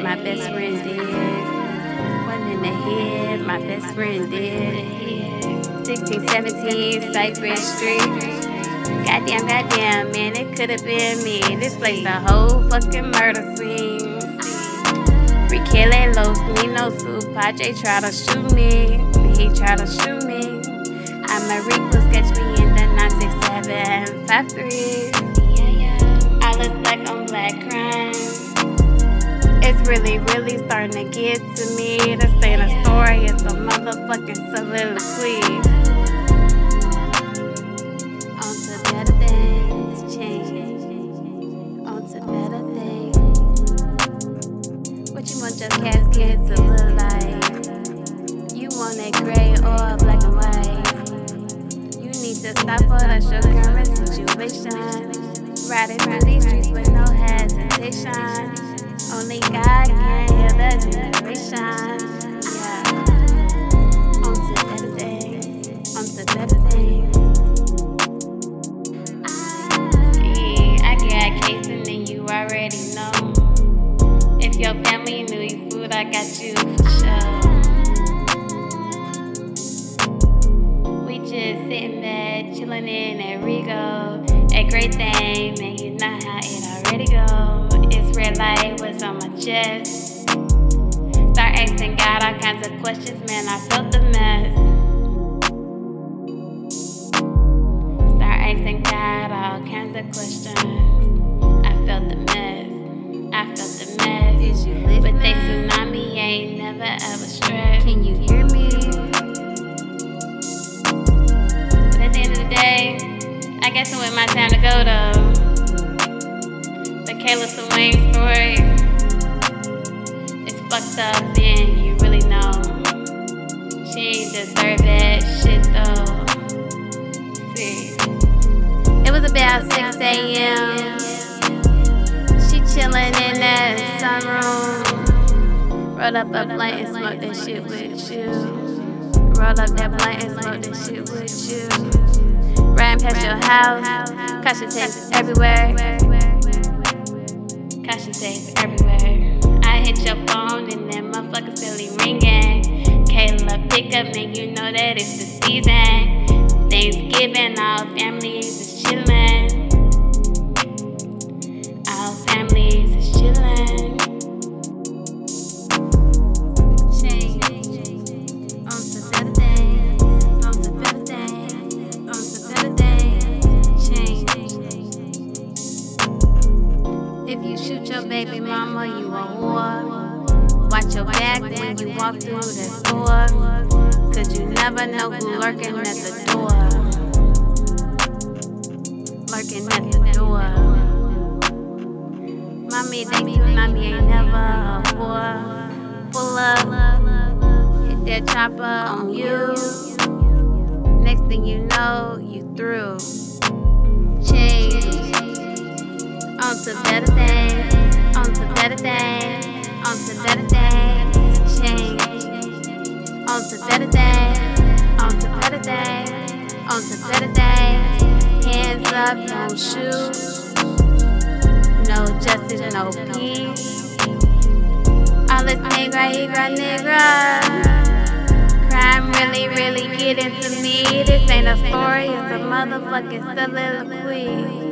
my best friend did. One in the head, my best friend did. 16, 17, Cypress Street. Goddamn, man, it could've been me. This place a whole fucking murder scene. Rikele Los Nino Padre tried to shoot me. He tried to shoot me. I'm a Rico, sketch me in the 96753. All is black on black crime. It's really starting to get to me. This ain't a story, it's a motherfucking soliloquy. On to better things, change. On to better things. What you want your casket to look like? You want it gray or black and white? You need to stop for that's your current situation. Riding through these streets with no hesitation. Only God can heal the generation. Yeah. On to better things. On to better things. See, I got casing and you already know. If your family knew you food, I got you for sure. We just sitting back, chillin' in at Rigo. A great thing, man, you know how it already go. It's red light, what's on my chest. Start asking God all kinds of questions, man, I felt the mess. Start asking God all kinds of questions. I felt the mess. I felt the mess. Is you listening? But they tsunami ain't never ever stressed. Can you hear me? But at the end of the day, I guess it went my time to go though. The Kayla Swain story, it's fucked up, then you really know. She ain't deserve that shit though. See, it was about 6 a.m. She chillin' in that sunroom. Rolled up a blunt and smoked that shit with you. Roll up that blunt and smoke that shit with you. Riding past your house, caution tape everywhere. Caution tape everywhere. I hit your phone and that motherfucker still ringing. Kayla pick up, man, you know that it's the season. Thanksgiving, all families is chillin'. All families is chillin'. If you shoot your baby mama, you a whore. Watch your back when you walk through the store. Cause you never know who lurking at the door. Lurking at the door. Mommy, they tsunami ain't never a whore. Pull up, hit that chopper on you. Next thing you know, you through. Change. On to better things, on to better things, on to better things, change. On to better things, on to better things, on to better things. Hands up, no shoes, no justice, no peace. All this nigga. Crime really getting to me. This ain't a story, it's a motherfucking soliloquy.